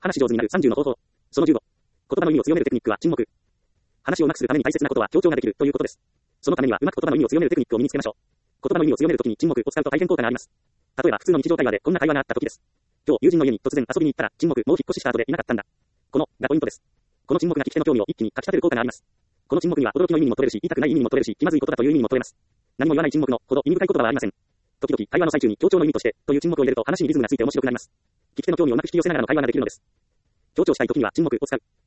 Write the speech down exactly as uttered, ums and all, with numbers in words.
話し上手になるさんじゅうの方法。そのじゅうご。言葉の意味を強めるテクニックは沈黙。話をうまくするために大切なことは強調ができるということです。そのためにはうまく言葉の意味を強めるテクニックを身につけましょう。言葉の意味を強めるときに沈黙を使うと大変効果があります。例えば普通の日常会話でこんな会話があったときです。今日友人の家に突然遊びに行ったら沈黙、もう引っ越しした後でいなかったんだ。このがポイントです。この沈黙が聞き手の興味を一気にかき立てる効果があります。この沈黙には驚きの意味にも取れるし、言いたくない意味にも取れるし、気まずいことだという意味にも取れます。何も言わない沈黙のほど意味深い言葉はありません。時々会話の最中に強調の意味としてという沈黙を入れると話にリズムがついて面白くなります。聞き手の興味をうまく引き寄せながらの会話ができるのです。強調したい時には沈黙を使う。